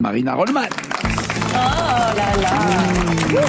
Marina Rollman. Oh là là.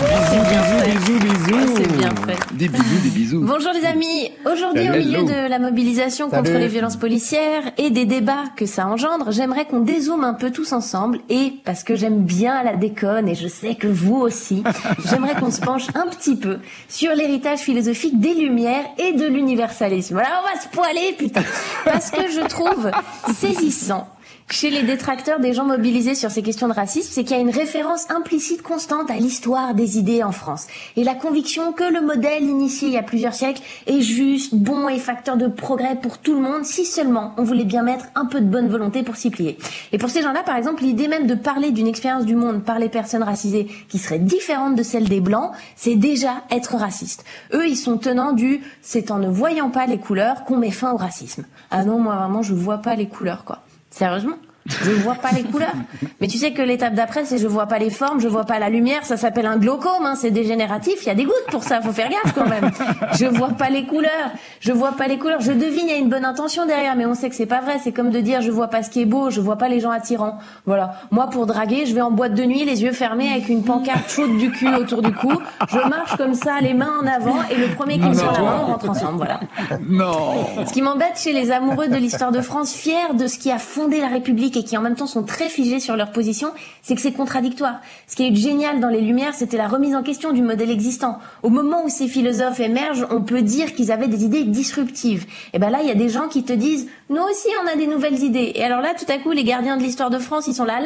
Bisous. C'est bien fait. Des bisous. Bonjour les amis. Aujourd'hui, au milieu de la mobilisation contre les violences policières et des débats que ça engendre, j'aimerais qu'on dézoome un peu tous ensemble et, parce que j'aime bien la déconne et je sais que vous aussi, j'aimerais qu'on se penche un petit peu sur l'héritage philosophique des Lumières et de l'universalisme. Voilà, on va se poiler, putain. Parce que je trouve saisissant chez les détracteurs des gens mobilisés sur ces questions de racisme, c'est qu'il y a une référence implicite constante à l'histoire des idées en France. Et la conviction que le modèle initié il y a plusieurs siècles est juste, bon et facteur de progrès pour tout le monde, si seulement on voulait bien mettre un peu de bonne volonté pour s'y plier. Et pour ces gens-là, par exemple, l'idée même de parler d'une expérience du monde par les personnes racisées qui serait différente de celle des Blancs, c'est déjà être raciste. Eux, ils sont tenants du « c'est en ne voyant pas les couleurs qu'on met fin au racisme ». Ah non, moi vraiment, je vois pas les couleurs, quoi. Sérieusement ? Je vois pas les couleurs. Mais tu sais que l'étape d'après, c'est je vois pas les formes, je vois pas la lumière, ça s'appelle un glaucome, hein, c'est dégénératif, il y a des gouttes pour ça, faut faire gaffe quand même. Je vois pas les couleurs, je devine, il y a une bonne intention derrière, mais on sait que c'est pas vrai, c'est comme de dire je vois pas ce qui est beau, je vois pas les gens attirants. Voilà. Moi, pour draguer, je vais en boîte de nuit, les yeux fermés, avec une pancarte chaude du cul autour du cou, je marche comme ça, les mains en avant, et le premier qui me tend la main, on rentre ensemble, voilà. Non. Ce qui m'embête chez les amoureux de l'histoire de France, fiers de ce qui a fondé la République et qui en même temps sont très figés sur leur position, c'est que c'est contradictoire. Ce qui est génial dans les Lumières, c'était la remise en question du modèle existant. Au moment où ces philosophes émergent, on peut dire qu'ils avaient des idées disruptives. Et ben là, il y a des gens qui te disent « Nous aussi, on a des nouvelles idées ». Et alors là, tout à coup, les gardiens de l'histoire de France, ils sont là,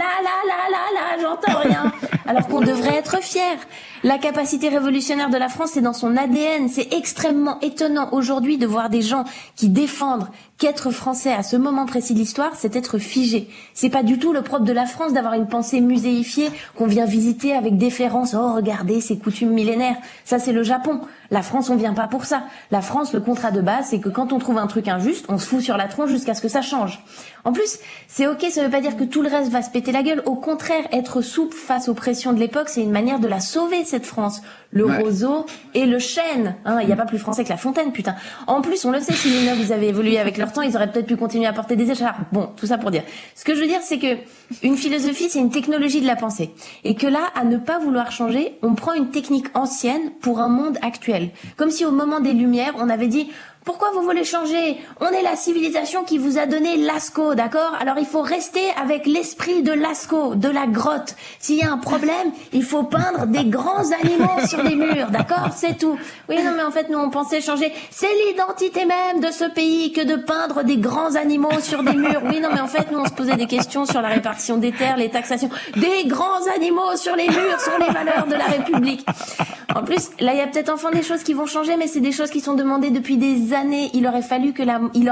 j'entends rien. Alors qu'on devrait être fiers. La capacité révolutionnaire de la France, c'est dans son ADN. C'est extrêmement étonnant aujourd'hui de voir des gens qui défendent qu'être français à ce moment précis de l'histoire, c'est être figé. C'est pas du tout le propre de la France d'avoir une pensée muséifiée qu'on vient visiter avec déférence. Oh, regardez ces coutumes millénaires. Ça, c'est le Japon. La France, on vient pas pour ça. La France, le contrat de base, c'est que quand on trouve un truc injuste, on se fout sur la tronche jusqu'à ce que ça change. En plus, c'est ok, ça veut pas dire que tout le reste va se péter la gueule. Au contraire, être souple face aux pressions de l'époque, c'est une manière de la sauver, cette France. Le roseau et le chêne. Hein, y a pas plus français que La Fontaine, putain. En plus, on le sait, si les nobles, ils avaient évolué avec leur temps, ils auraient peut-être pu continuer à porter des écharpes. Bon, tout ça pour dire. Ce que je veux dire, c'est que une philosophie, c'est une technologie de la pensée. Et que là, à ne pas vouloir changer, on prend une technique ancienne pour un monde actuel. Comme si au moment des Lumières, on avait dit « Pourquoi vous voulez changer ? On est la civilisation qui vous a donné Lascaux, d'accord ? Alors il faut rester avec l'esprit de Lascaux, de la grotte. S'il y a un problème, il faut peindre des grands animaux sur les murs, d'accord ? C'est tout. Oui, non, mais en fait, nous, on pensait changer. C'est l'identité même de ce pays que de peindre des grands animaux sur des murs. Oui, non, mais en fait, nous, on se posait des questions sur la répartition des terres, les taxations. Des grands animaux sur les murs sont les valeurs de la République. En plus, là, il y a peut-être enfin des choses qui vont changer, mais c'est des choses qui sont demandées depuis des années. Il aura fallu que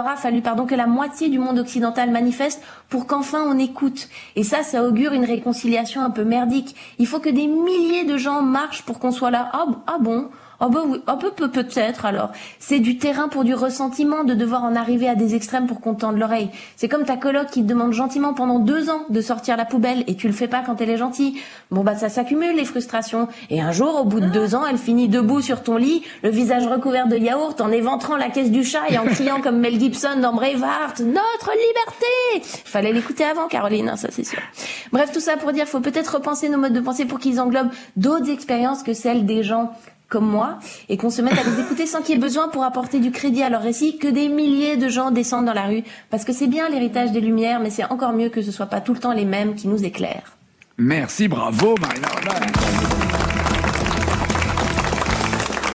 la moitié du monde occidental manifeste pour qu'enfin on écoute. Et ça augure une réconciliation un peu merdique. Il faut que des milliers de gens marchent pour qu'on soit là. Ah bon? Oh bah oui, peut-être alors. C'est du terrain pour du ressentiment de devoir en arriver à des extrêmes pour qu'on tende l'oreille. C'est comme ta coloc qui te demande gentiment pendant 2 ans de sortir la poubelle et tu le fais pas quand elle est gentille. Bon bah ça s'accumule les frustrations. Et un jour, au bout de 2 ans, elle finit debout sur ton lit, le visage recouvert de yaourt, en éventrant la caisse du chat et en criant comme Mel Gibson dans Braveheart, notre liberté! Fallait l'écouter avant, Caroline, hein, ça c'est sûr. Bref, tout ça pour dire, faut peut-être repenser nos modes de pensée pour qu'ils englobent d'autres expériences que celles des gens comme moi, et qu'on se mette à les écouter sans qu'il y ait besoin pour apporter du crédit à leur récit que des milliers de gens descendent dans la rue. Parce que c'est bien l'héritage des Lumières, mais c'est encore mieux que ce soit pas tout le temps les mêmes qui nous éclairent. Merci, bravo Marina Rollman.